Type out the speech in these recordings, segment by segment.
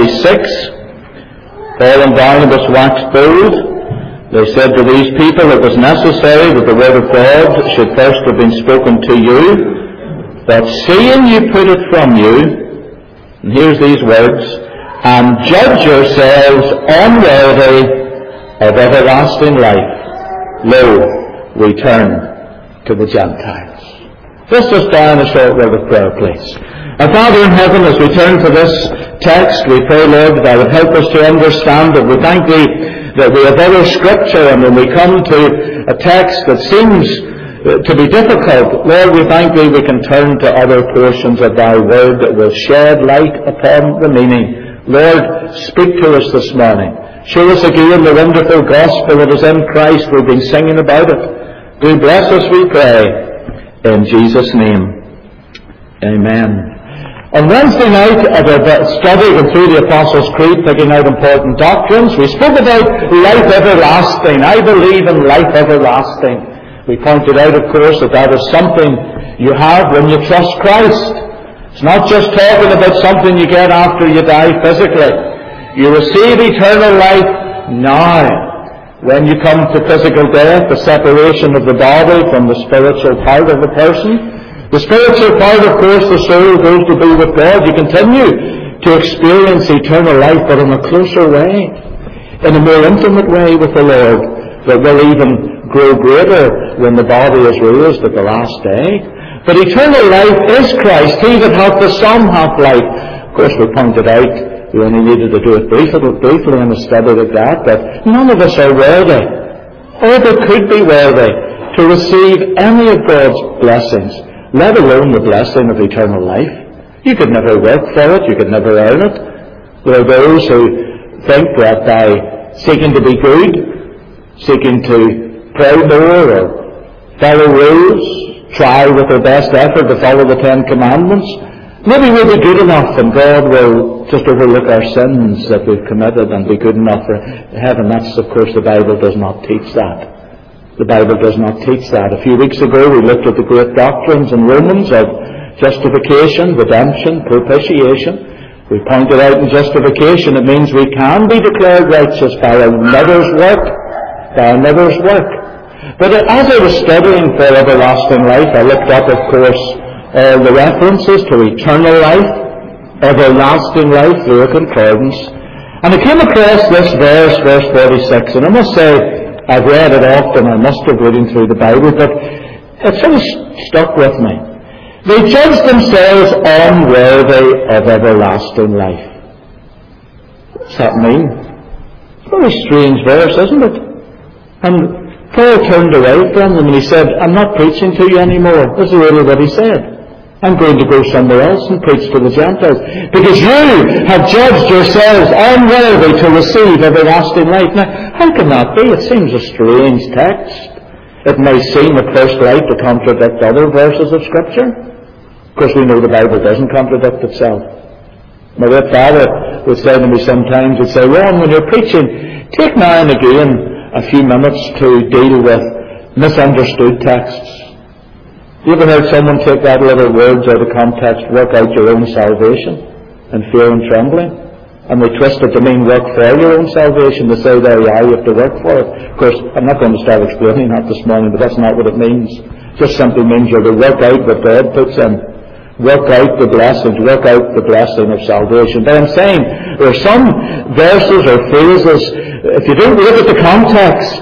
36, Paul and Barnabas waxed bold. They said to these people it was necessary that the word of God should first have been spoken to you, but seeing you put it from you, and here's these words, and judge yourselves unworthy of everlasting life, lo, we turn to the Gentiles. Let's just down a short word of prayer, please. Our Father in heaven, as we turn to this text, we pray, Lord, that would help us to understand it. We thank Thee that we have other Scripture, and when we come to a text that seems to be difficult, Lord, we thank Thee we can turn to other portions of Thy Word that will shed light upon the meaning. Lord, speak to us this morning. Show us again the wonderful gospel that is in Christ. We've been singing about it. Do bless us, we pray, in Jesus' name. Amen. On Wednesday night, of our study going through the Apostles' Creed, picking out important doctrines, we spoke about life everlasting. I believe in life everlasting. We pointed out, of course, that is something you have when you trust Christ. It's not just talking about something you get after you die physically. You receive eternal life now. When you come to physical death, the separation of the body from the spiritual part of the person, the spiritual part, of course, the soul goes to be with God. You continue to experience eternal life, but in a closer way, in a more intimate way with the Lord, that will even grow greater when the body is raised at the last day. But eternal life is Christ. He that hath the Son hath life. Of course, we pointed out, we only needed to do it briefly in a study like that none of us are worthy, or that could be worthy, to receive any of God's blessings, let alone the blessing of eternal life. You could never work for it. You could never earn it. There are those who think that by seeking to be good, seeking to pray more or follow rules, try with their best effort to follow the Ten Commandments, maybe we'll be good enough and God will just overlook our sins that we've committed and be good enough for heaven. That's, of course, the Bible does not teach that. The Bible does not teach that. A few weeks ago we looked at the great doctrines in Romans of justification, redemption, propitiation. We pointed out in justification it means we can be declared righteous by another's work. But as I was studying for everlasting life, I looked up, of course, all the references to eternal life, everlasting life through a concordance. And I came across this verse 46, and I must say, I've read it often, I must have reading through the Bible, but it sort of stuck with me. They judge themselves unworthy of everlasting life. What's that mean? It's a very strange verse, isn't it? And Paul turned away from them and he said, I'm not preaching to you anymore. This is really what he said. I'm going to go somewhere else and preach to the Gentiles. Because you have judged yourselves unworthy to receive everlasting life. Now, how can that be? It seems a strange text. It may seem at first light to contradict other verses of Scripture. Of course, we know the Bible doesn't contradict itself. My late father would say to me sometimes, he'd say, Ron, when you're preaching, take now and again a few minutes to deal with misunderstood texts. You ever heard someone take that little words out of context, work out your own salvation in fear and trembling? And they twist it to mean work for your own salvation, to say there you are, you have to work for it. Of course, I'm not going to start explaining that this morning, but that's not what it means. It just simply means you're to work out what God puts in. Work out the blessings, work out the blessing of salvation. But I'm saying there are some verses or phrases, if you don't look at the context,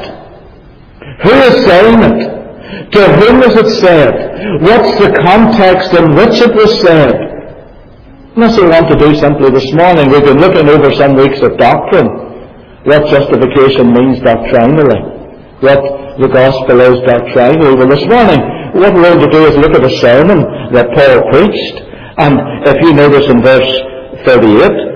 who is saying it? To whom is it said? What's the context in which it was said? And that's what we want to do simply this morning. We've been looking over some weeks at doctrine. What justification means doctrinally. What the gospel is doctrinally. Well, this morning, what we're going to do is look at a sermon that Paul preached. And if you notice in verse 38,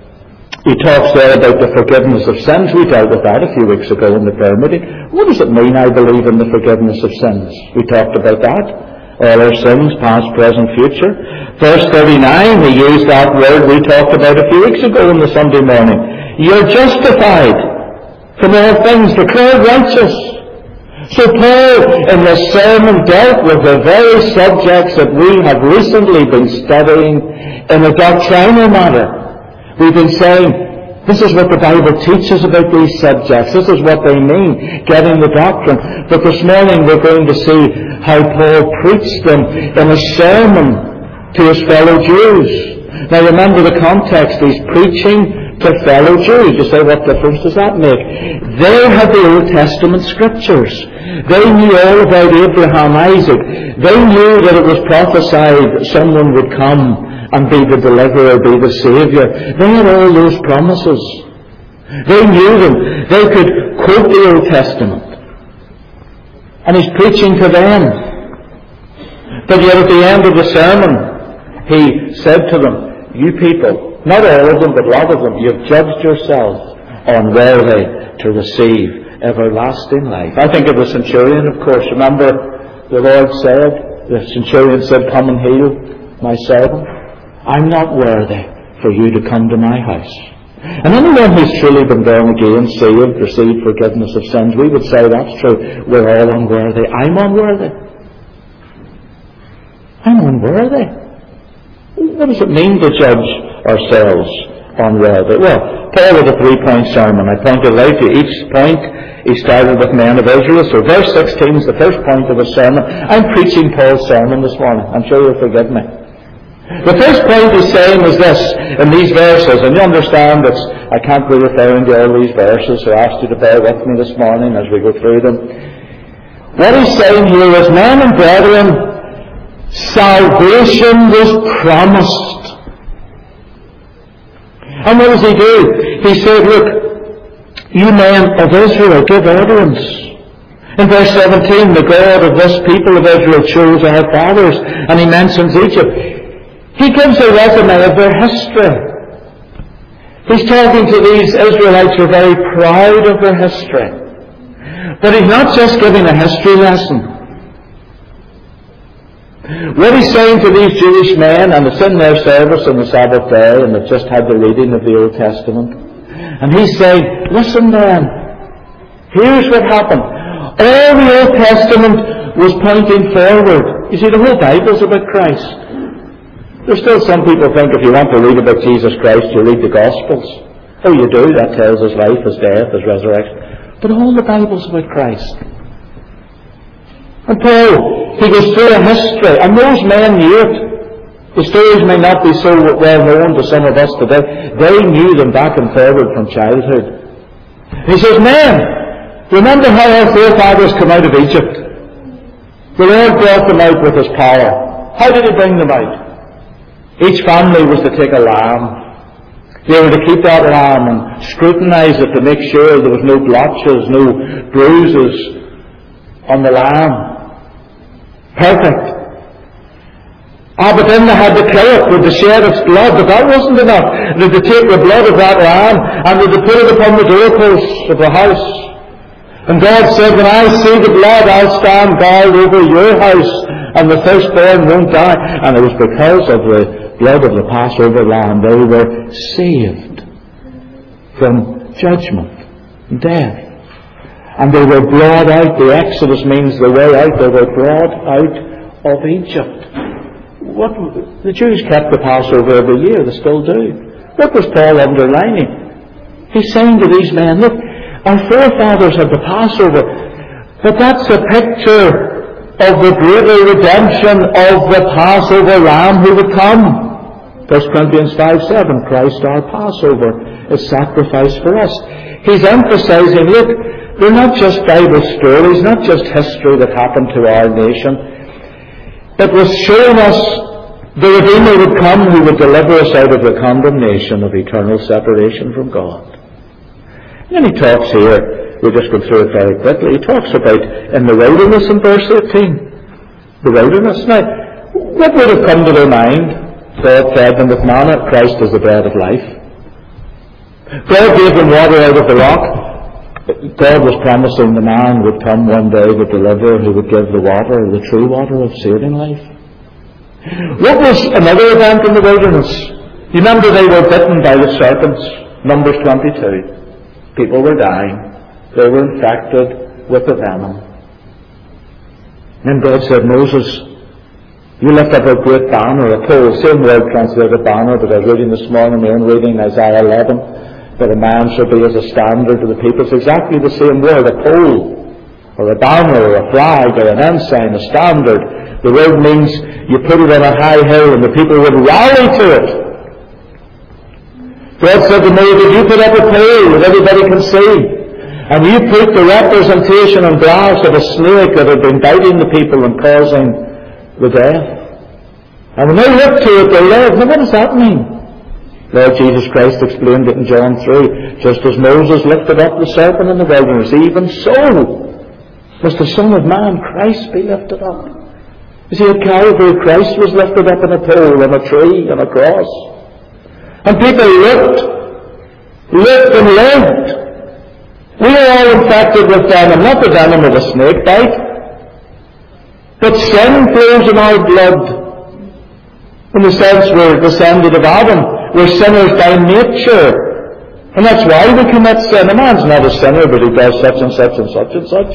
he talks there about the forgiveness of sins. We dealt with that a few weeks ago in the prayer meeting. What does it mean, I believe, in the forgiveness of sins? We talked about that. All our sins, past, present, future. Verse 39, he used that word we talked about a few weeks ago in the Sunday morning. You're justified from all things, declared righteous. So Paul, in this sermon, dealt with the very subjects that we have recently been studying in a doctrinal manner. We've been saying, this is what the Bible teaches about these subjects. This is what they mean, getting the doctrine. But this morning we're going to see how Paul preached them in a sermon to his fellow Jews. Now remember the context. He's preaching to fellow Jews. You say, what difference does that make? They had the Old Testament scriptures. They knew all about Abraham, Isaac. They knew that it was prophesied someone would come and be the deliverer, be the Saviour. They had all those promises. They knew them. They could quote the Old Testament. And he's preaching to them. But yet at the end of the sermon, he said to them, you people, not all of them, but a lot of them, you've judged yourselves unworthy to receive everlasting life. I think of the centurion, of course. Remember, the Lord said, the centurion said, come and heal my servant. I'm not worthy for you to come to my house. And anyone who's truly been born again, saved, received forgiveness of sins, we would say that's true. We're all unworthy. I'm unworthy. I'm unworthy. What does it mean to judge ourselves unworthy? Well, Paul had a 3-point sermon. I pointed out to each point he started with men of Israel. So verse 16 is the first point of his sermon. I'm preaching Paul's sermon this morning. I'm sure you'll forgive me. The first point he's saying is this, in these verses, and you understand that I can't be referring to all these verses, so I ask you to bear with me this morning as we go through them. What he's saying here is, men and brethren, salvation was promised. And what does he do? He said, look, you men of Israel, give utterance. In verse 17, the God of this people of Israel chose our fathers, and he mentions Egypt. He gives a resume of their history. He's talking to these Israelites who are very proud of their history. But he's not just giving a history lesson. What he's saying to these Jewish men, and it's in their service on the Sabbath day, and they've just had the reading of the Old Testament, and he's saying, listen then, here's what happened. All the Old Testament was pointing forward. You see, the whole Bible's about Christ. There's still some people think if you want to read about Jesus Christ, you read the Gospels. Oh, you do. That tells his life, his death, his resurrection. But all the Bible's about Christ. And Paul, he goes through a history, and those men knew it. The stories may not be so well known to some of us today. They knew them back and forward from childhood. He says, men, remember how our forefathers came out of Egypt? The Lord brought them out with his power. How did he bring them out? Each family was to take a lamb. They were to keep that lamb and scrutinize it to make sure there was no blotches, no bruises on the lamb. Perfect. But then they had to kill it with the shed its blood, but that wasn't enough. They had to take the blood of that lamb and they had to put it upon the doorposts of the house. And God said, when I see the blood, I'll stand guard over your house, and the firstborn won't die. And it was because of the blood of the Passover lamb they were saved from judgment, death. And they were brought out. The Exodus means the way out. They were brought out of Egypt. The Jews kept the Passover every year. They still do. What was Paul underlining? He's saying to these men, look, our forefathers had the Passover, but that's a picture of the greater redemption of the Passover Lamb who would come. 1 Corinthians 5:7, Christ our Passover is sacrificed for us. He's emphasizing, look, they're not just Bible stories, not just history that happened to our nation. It was showing us the Redeemer would come who would deliver us out of the condemnation of eternal separation from God. And then he talks here, we'll just go through it very quickly, he talks about in the wilderness in verse 18. The wilderness. Now, what would have come to their mind? God fed them with manna. Christ is the bread of life. God gave them water out of the rock. God was promising the man would come one day, the deliverer, who would give the water, the true water of saving life. What was another event in the wilderness? You remember they were bitten by the serpents. Numbers 22. People were dying. They were infected with the venom. And God said, Moses, You lift up a great banner, a pole, same word translated banner that I was reading this morning, my own reading, Isaiah 11, that a man shall be as a standard to the people. It's exactly the same word, a pole, or a banner, or a flag, or an ensign, a standard. The word means you put it on a high hill and the people would rally to it. God said to me that you put up a pole that everybody can see, and you put the representation on glass of a snake that had been biting the people and causing the death. And when they looked to it, they lived. Now what does that mean? Lord Jesus Christ explained it in John 3. Just as Moses lifted up the serpent in the wilderness, even so must the Son of Man, Christ, be lifted up. You see, at Calvary, Christ was lifted up on a pole, on a tree, on a cross. And people lived and lived. We are all infected with venom, not the venom of a snake bite, but sin flows in our blood. In the sense we're descended of Adam, we're sinners by nature. And that's why we commit sin. A man's not a sinner, but he does such and such and such and such.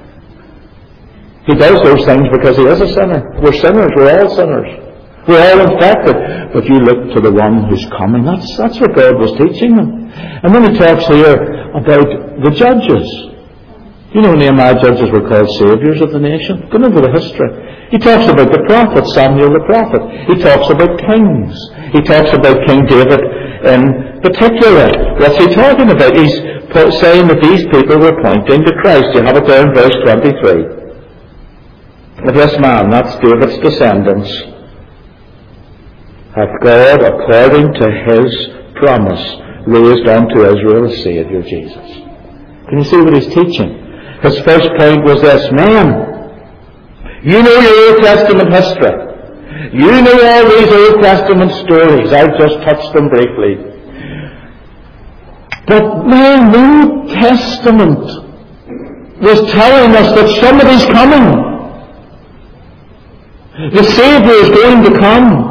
He does those things because he is a sinner. We're sinners, we're all sinners. We're all infected. But you look to the one who's coming. That's what God was teaching them. And then he talks here about the judges. You know, Nehemiah judges were called saviors of the nation. Go into the history. He talks about the prophet, Samuel the prophet. He talks about kings. He talks about King David in particular. What's he talking about? He's saying that these people were pointing to Christ. You have it there in verse 23. This man, that's David's descendants, hath God, according to his promise, raised unto Israel a Saviour, Jesus. Can you see what he's teaching? His first point was this: man, you know your Old Testament history. You know all these Old Testament stories. I've just touched them briefly. But man, the New Testament was telling us that somebody's coming. The Saviour is going to come.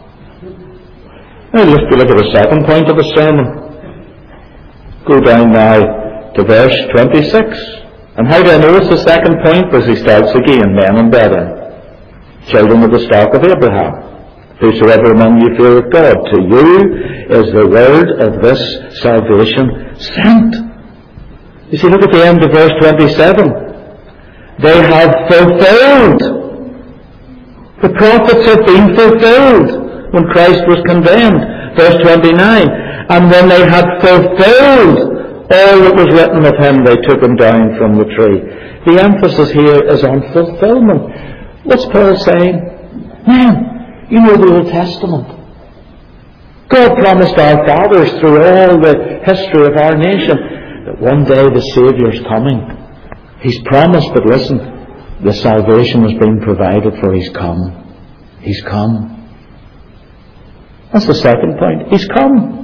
Now let's look at the second point of the sermon. Go down now to verse 26. And how do I know it's the second point? Because he starts again, men and brethren, children of the stock of Abraham, whosoever among you feareth God, to you is the word of this salvation sent. You see, look at the end of verse 27. They have fulfilled. The prophets have been fulfilled when Christ was condemned. Verse 29. And when they had fulfilled all that was written of him, they took him down from the tree. The emphasis here is on fulfillment. What's Paul saying? Man, you know the Old Testament. God promised our fathers through all the history of our nation that one day the Saviour's coming. He's promised, but listen, the salvation has been provided for. He's come. He's come. That's the second point. He's come.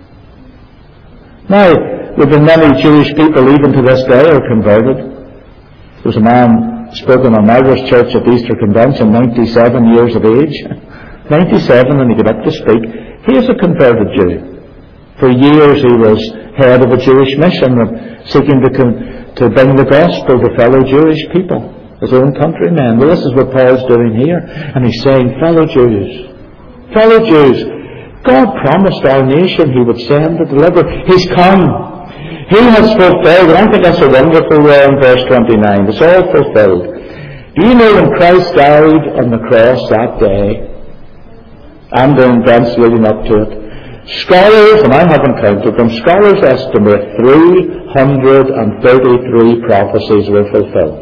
Now, there have been many Jewish people even to this day are converted. There was a man spoken on Irish Church at the Easter Convention, 97 years of age. 97, and he got up to speak. He is a converted Jew. For years he was head of a Jewish mission, seeking to bring the gospel to fellow Jewish people, his own countrymen. Well, this is what Paul's doing here. And he's saying, fellow Jews, God promised our nation He would send to deliver. He's come. He has fulfilled. And I think that's a wonderful way in verse 29. It's all fulfilled. Do you know when Christ died on the cross that day, and the events leading up to it, scholars, and I haven't counted them, scholars estimate 333 prophecies were fulfilled.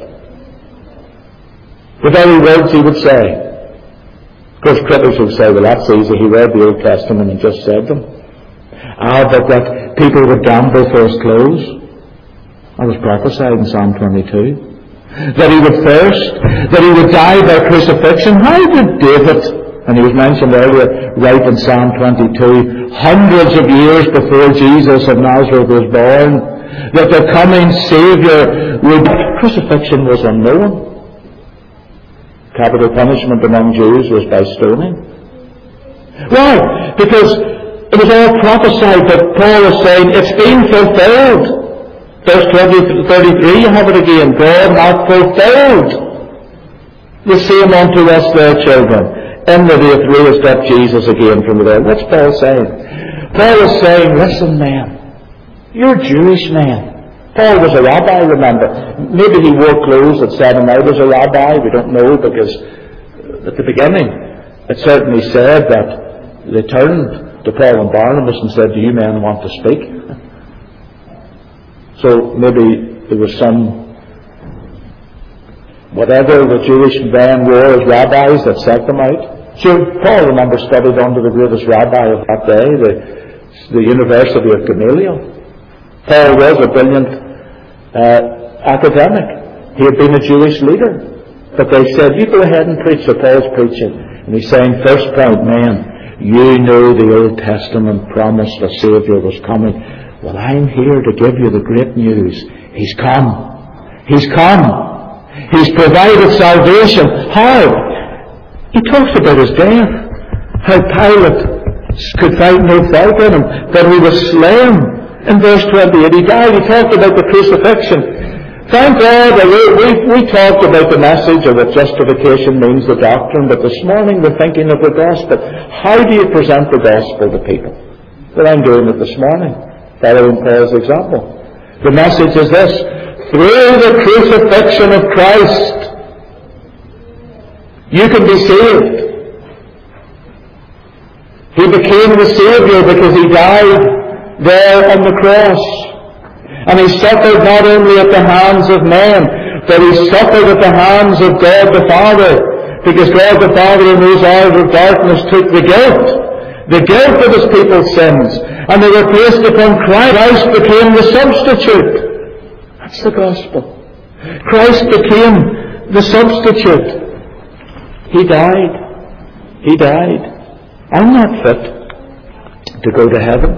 The very words He would say. Of course, critics would say, well, that's easy. He read the Old Testament and just said them. But that people would gamble for his clothes. That was prophesied in Psalm 22. That he would thirst. That he would die by crucifixion. How did David, and he was mentioned earlier, right in Psalm 22, hundreds of years before Jesus of Nazareth was born, that the coming Saviour would... Crucifixion was unknown. Capital punishment among Jews was by stoning. Why? Because it was all prophesied, that Paul is saying it's been fulfilled. Verse 33, you have it again. God hath fulfilled The same unto us their children, in that he hath raised up Jesus again from the dead. What's Paul saying? Paul is saying, listen men, you're Jewish men. Paul was a rabbi, remember. Maybe he wore clothes that said him out as a rabbi. We don't know, because at the beginning it certainly said that they turned to Paul and Barnabas and said, do you men want to speak? So maybe there was some, whatever the Jewish men wore as rabbis that set them out. Sure, Paul, remember, studied under the greatest rabbi of that day, the University of Gamaliel. Paul was a brilliant academic. He had been a Jewish leader. But they said, you go ahead and preach. So Paul's preaching. And he's saying, first point, man, you know the Old Testament promised the Saviour was coming. Well, I'm here to give you the great news. He's come. He's come. He's provided salvation. How? He talks about his death. How Pilate could find no fault in him. That he was slain. In verse 28, he died. He talked about the crucifixion. Thank God that we talked about the message of what justification means, the doctrine, but this morning we're thinking of the gospel. How do you present the gospel to people? Well, I'm doing it this morning, following Paul's example. The message is this: through the crucifixion of Christ, you can be saved. He became the Saviour because He died there on the cross. And He suffered not only at the hands of men, but He suffered at the hands of God the Father. Because God the Father in those hours of darkness took the guilt of His people's sins, and they were placed upon Christ. Christ became the substitute. That's the gospel. Christ became the substitute. He died. He died. I'm not fit to go to heaven.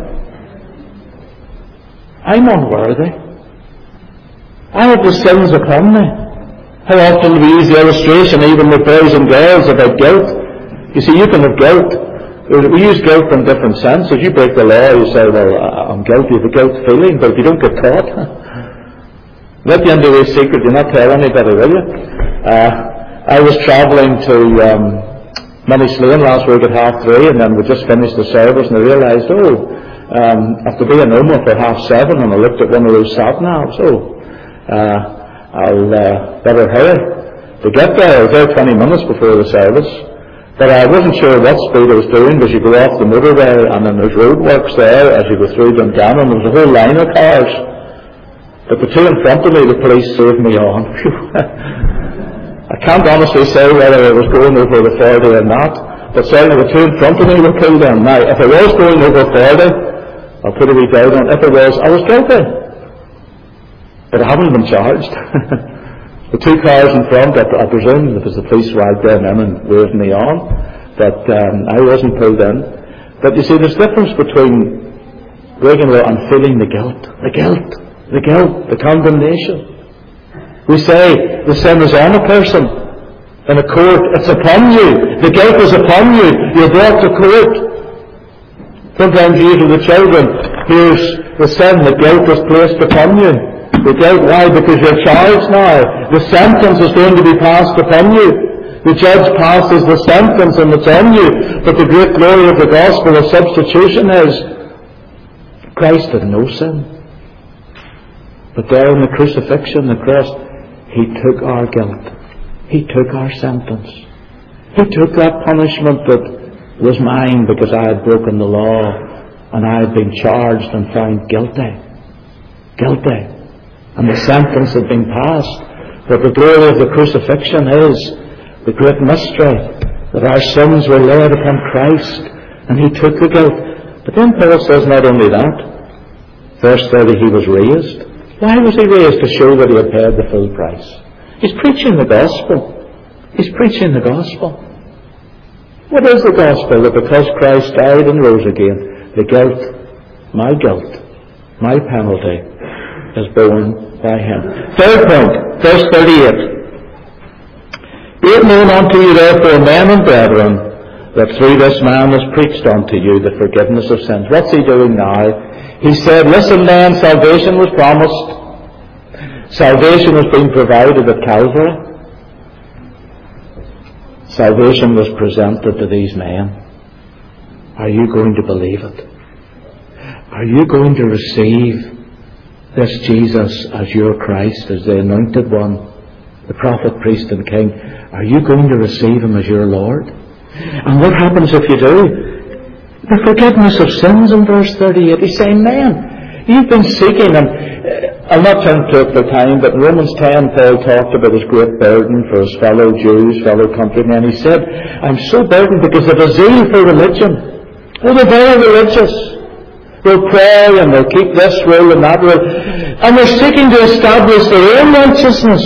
I'm unworthy. I have the sins upon me. How often we use the illustration, even with boys and girls, about guilt. You see, you can have guilt. We use guilt in different senses. You break the law, you say, well, I'm guilty of the guilt feeling, but if you don't get caught, let the end of the secret, you're not telling anybody, will you? I was travelling to Minnieslane last week at 3:30, and then we just finished the service, and I realised, I have to be in Oma for 7:30, and I looked at one of those sat-navs. I'll better hurry to get there. I was there 20 minutes before the service, but I wasn't sure what speed I was doing, because you go off the motorway, and then there's roadworks there as you go through Dungannon. There was a whole line of cars, but the two in front of me, the police saved me on. I can't honestly say whether I was going over the 40 or not, but certainly the two in front of me were pulled in. Now, if I was going over 40, I'll put a wee doubt on. If I was guilty. But I haven't been charged. The two cars in front, I presume, because the police wagged them in and waved me on, but I wasn't pulled in. But you see, there's a difference between breaking the law and feeling the guilt, the condemnation. We say the sin is on a person in a court. It's upon you. The guilt is upon you. You're brought to court. Sometimes you to the children, here's the sin, the guilt is placed upon you. The guilt, why? Because you're charged now. The sentence is going to be passed upon you. The judge passes the sentence and it's on you. But the great glory of the gospel of substitution is Christ had no sin. But there in the crucifixion, the cross, He took our guilt. He took our sentence. He took that punishment that was mine because I had broken the law and I had been charged and found guilty. And the sentence had been passed. But the glory of the crucifixion is the great mystery that our sins were laid upon Christ and He took the guilt. But then Paul says not only that, verse 30, He was raised. Why was He raised? To show that He had paid the full price. He's preaching the gospel. He's preaching the gospel. What is the gospel? That because Christ died and rose again, the guilt, my penalty, is borne by Him. Third point, verse 38. Be it known unto you therefore, men and brethren, that through this man is preached unto you the forgiveness of sins. What's He doing now? He said, listen man, salvation was promised. Salvation was being provided at Calvary. Salvation was presented to these men. Are you going to believe it? Are you going to receive this Jesus as your Christ, as the anointed one, the prophet, priest and king? Are you going to receive him as your Lord? And what happens if you do? The forgiveness of sins in verse 38. He's saying, man, you've been seeking, and I'll not turn to it for time, but in Romans 10, Paul talked about his great burden for his fellow Jews, fellow countrymen. He said, I'm so burdened because of a zeal for religion. Oh, they're very religious. They'll pray and they'll keep this rule and that rule. And they're seeking to establish their own righteousness.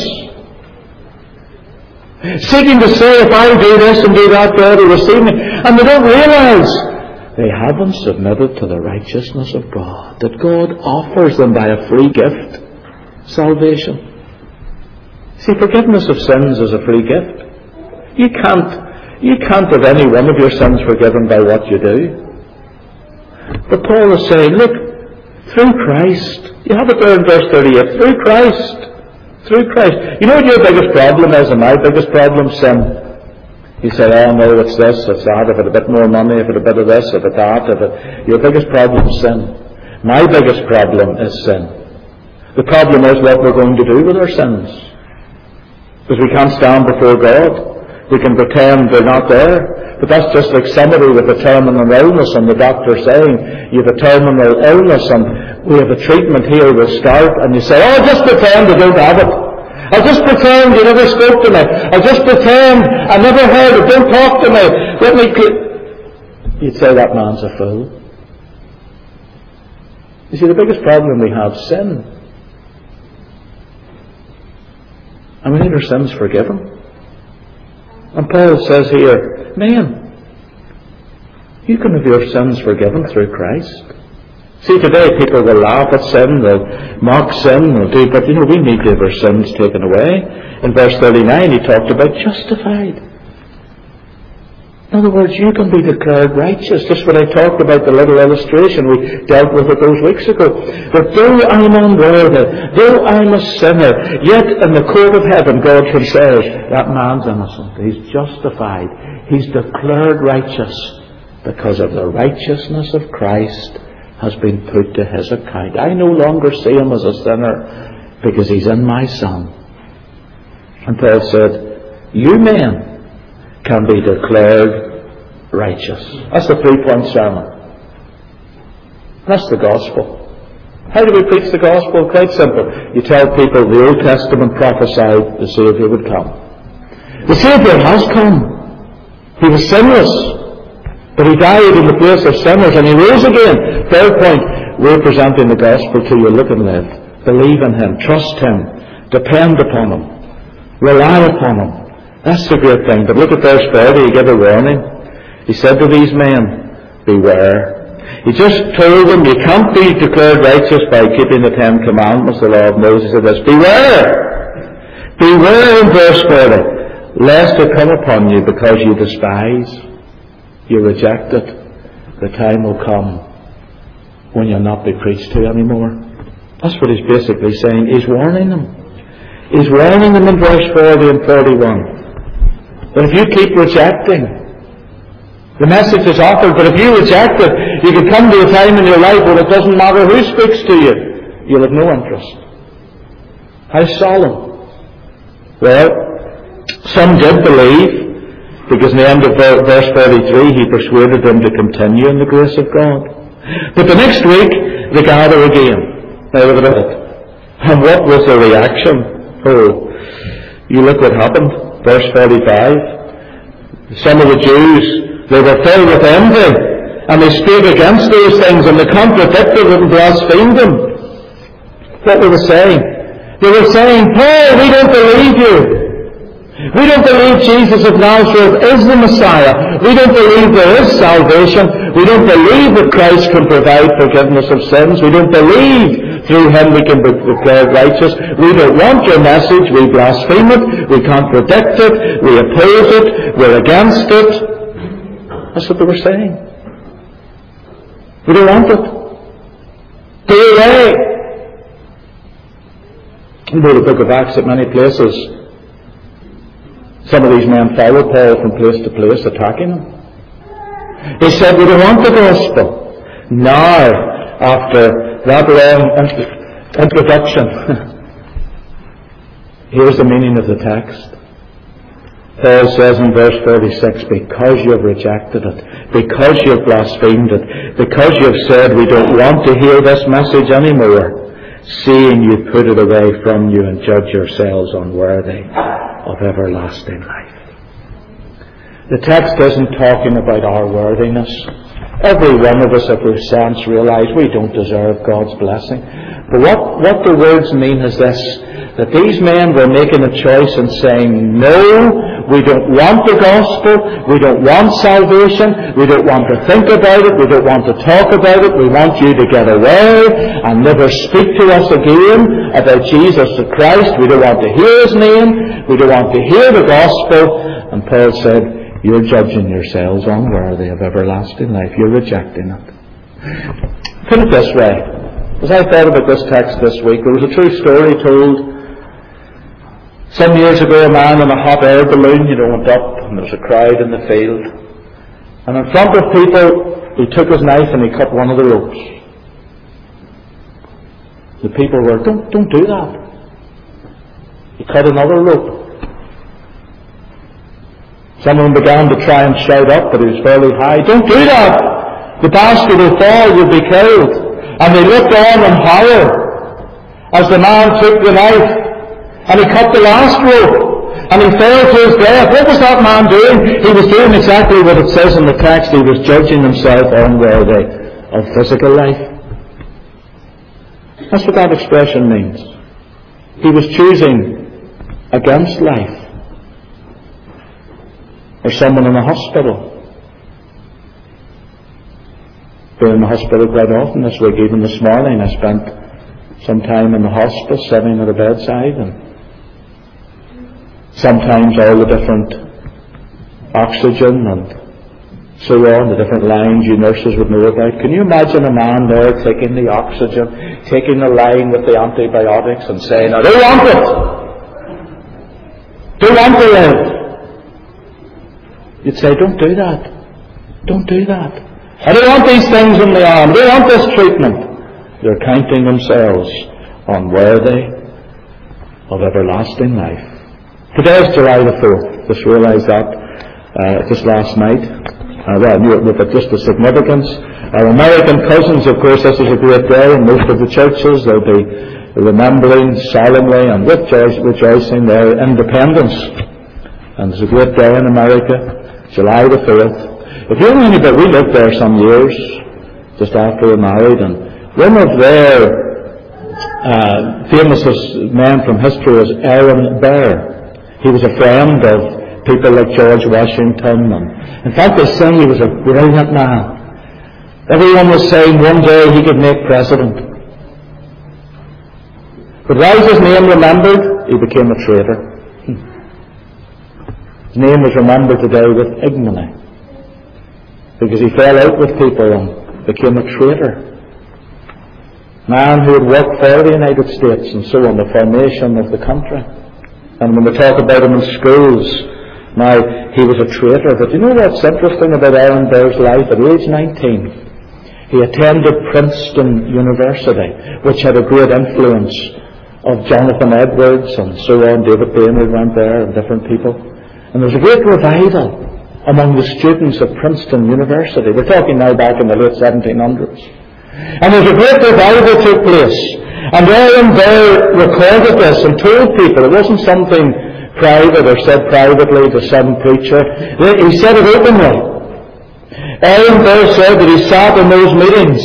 Seeking to say, if I do this and do that, God will receive me. And they don't realize they haven't submitted to the righteousness of God, that God offers them by a free gift, salvation. See, forgiveness of sins is a free gift. You can't have any one of your sins forgiven by what you do. But Paul is saying, look, through Christ, you have it there in verse 38, through Christ. Through Christ. You know what your biggest problem is, and my biggest problem? Sin. You say, oh no, it's this, it's that, if it a bit more money, if it a bit of this, if it that, your biggest problem is sin. My biggest problem is sin. The problem is what we're going to do with our sins. Because we can't stand before God. We can pretend they're not there. But that's just like somebody with a terminal illness, and the doctor saying, you have a terminal illness and we have a treatment here, we'll start, and you say, oh, just pretend I don't have it. I'll just pretend you never spoke to me. I'll just pretend I never heard it. Don't talk to me. You'd say that man's a fool. You see, the biggest problem we have is sin. And we need our sins forgiven. And Paul says here, man, you can have your sins forgiven through Christ. See, today people will laugh at sin, they'll mock sin, but we need to have our sins taken away. In verse 39 he talked about justified. In other words, you can be declared righteous. Just when I talked about the little illustration, we dealt with it those weeks ago. But though I'm unworthy, though I'm a sinner, yet in the court of heaven God can say, that man's innocent. He's justified. He's declared righteous because of the righteousness of Christ has been put to his account. I no longer see him as a sinner because he's in my Son. And Paul said, you men can be declared righteous. That's the 3-point sermon. That's the gospel. How do we preach the gospel? Quite simple. You tell people the Old Testament prophesied the Saviour would come. The Saviour has come. He was sinless. But he died in the place of sinners and he rose again. Third point, we're presenting the gospel to you. Look and live. Believe in him. Trust him. Depend upon him. Rely upon him. That's the great thing. But look at verse 30. He gave a warning. He said to these men, beware. He just told them you can't be declared righteous by keeping the 10 Commandments, the law of Moses. He said this, beware. Beware in verse 40. Lest it come upon you because you despise. You reject it. The time will come when you'll not be preached to anymore. That's what he's basically saying. He's warning them. He's warning them in verse 40 and 41. That if you keep rejecting, the message is offered, but if you reject it, you can come to a time in your life when it doesn't matter who speaks to you. You'll have no interest. How solemn. Well, some did believe, because in the end of verse 33, he persuaded them to continue in the grace of God. But the next week, they gather again. Now look at it. And what was their reaction? Oh, you look what happened. Verse 45. Some of the Jews, they were filled with envy, and they spoke against those things, and they contradicted and blasphemed them. What were they saying? They were saying, Paul, we don't believe you. We don't believe Jesus of Nazareth is the Messiah. We don't believe there is salvation. We don't believe that Christ can provide forgiveness of sins. We don't believe through him we can be declared righteous. We don't want your message. We blaspheme it. We contradict it. We oppose it. We're against it. That's what they were saying. We don't want it. Go away. You know the book of Acts at many places Some of these men followed Paul from place to place, attacking him. He said, we don't want the gospel. Now, after that long introduction, here's the meaning of the text. Paul says in verse 46, because you have rejected it, because you have blasphemed it, because you have said we don't want to hear this message anymore, seeing you put it away from you and judge yourselves unworthy of everlasting life. The text isn't talking about our worthiness. Every one of us, if we've sense, realize we don't deserve God's blessing. But what the words mean is this, that these men were making a choice and saying, no, we don't want the gospel, we don't want salvation, we don't want to think about it, we don't want to talk about it, we want you to get away and never speak to us again about Jesus Christ, we don't want to hear His name, we don't want to hear the gospel. And Paul said, you're judging yourselves unworthy of everlasting life. You're rejecting it. Put it this way. As I thought about this text this week, there was a true story told. Some years ago, a man in a hot air balloon, went up, and there was a crowd in the field. And in front of people, he took his knife and he cut one of the ropes. The people were, don't do that. He cut another rope. Someone began to try and shout up, but he was fairly high. Don't do that! The bastard will fall, you'll be killed. And they looked on in horror as the man took the knife and he cut the last rope and he fell to his death. What was that man doing? He was doing exactly what it says in the text. He was judging himself unworthy of physical life. That's what that expression means. He was choosing against life. Or someone in a hospital. Been in the hospital quite often this week. Even this morning I spent some time in the hospice sitting at a bedside, and sometimes all the different oxygen and so on, the different lines you nurses would know about. Can you imagine a man there taking the oxygen, taking the line with the antibiotics and saying, I don't want it! Don't want to live! You'd say, don't do that. Don't do that. I don't want these things in the arm. I don't want this treatment. They're counting themselves unworthy of everlasting life. Today is July the 4th. Just realised that just last night. I knew it with just the significance. Our American cousins, of course, this is a great day in most of the churches. They'll be remembering solemnly and with rejoicing their independence. And it's a great day in America. July the 4th. If you know anybody, we lived there some years, just after we were married, and one of their famous men from history was Aaron Burr. He was a friend of people like George Washington, and in fact they say he was a brilliant man. Everyone was saying one day he could make president. But why was his name remembered? He became a traitor. His name is remembered today with ignominy, because he fell out with people and became a traitor. Man who had worked for the United States and so on, the formation of the country. And when we talk about him in schools, now he was a traitor. But you know what's interesting about Aaron Burr's life? At age 19, he attended Princeton University, which had a great influence of Jonathan Edwards and so on. David Baynard went there and different people. And there was a great revival among the students of Princeton University. We're talking now back in the late 1700s. And there was a great revival took place. And Aaron Burr recorded this and told people. It wasn't something private or said privately to some preacher. He said it openly. Aaron Burr said that he sat in those meetings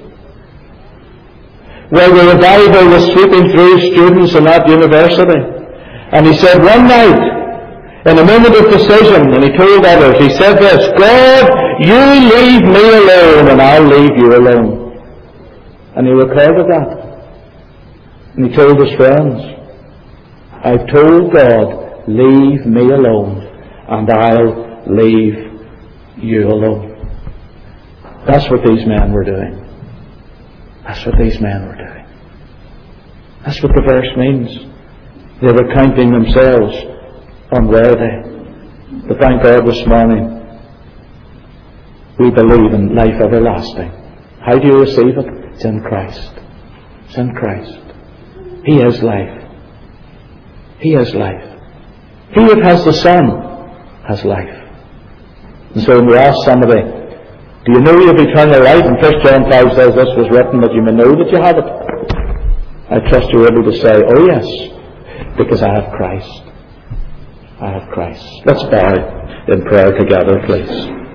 where the revival was sweeping through students in that university. And he said one night, in a moment of decision, and he told others, he said this, God, you leave me alone and I'll leave you alone. And he recorded that. And he told his friends, I've told God, leave me alone and I'll leave you alone. That's what these men were doing. That's what these men were doing. That's what the verse means. They were counting themselves unworthy to thank God this morning. We believe in life everlasting. How do you receive it? It's in Christ. It's in Christ. He is life. He is life. He that has the Son has life. And so when we ask somebody, do you know you have eternal life? And 1 John 5 says this was written that you may know that you have it. I trust you're able to say, oh yes, because I have Christ. I have Christ. Let's bow in prayer together, please.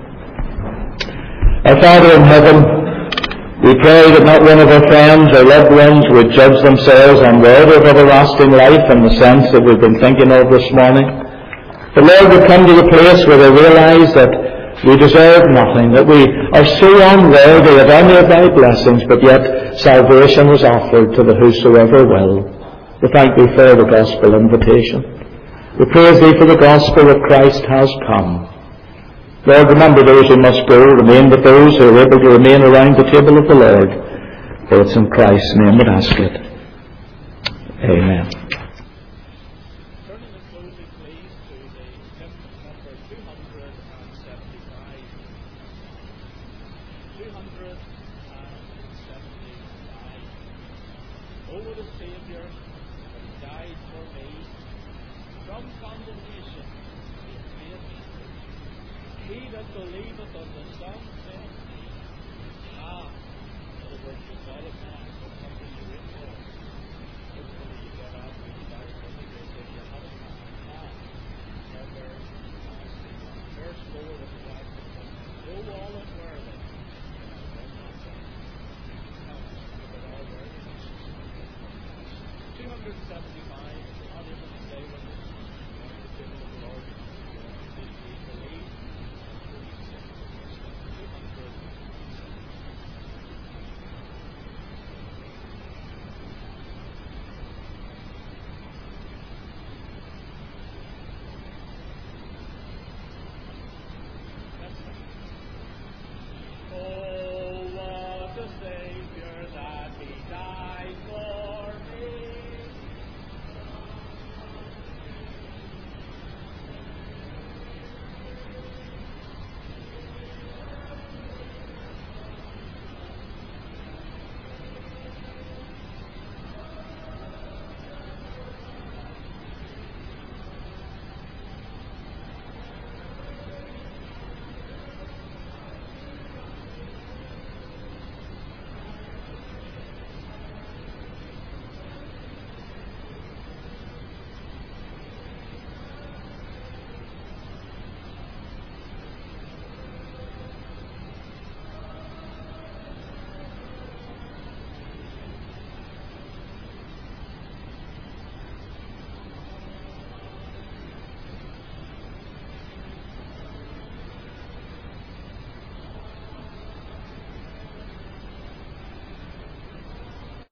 Our Father in heaven, we pray that not one of our friends or loved ones would judge themselves unworthy of everlasting life in the sense that we've been thinking of this morning. The Lord would come to the place where they realize that we deserve nothing, that we are so unworthy of any of thy blessings, but yet salvation was offered to the whosoever will. We thank thee for the gospel invitation. We praise thee for the gospel that Christ has come. Lord, remember those who must go, remain with those who are able to remain around the table of the Lord. For it's in Christ's name we ask it. Amen. believeth on the Son saith, the word of God of man,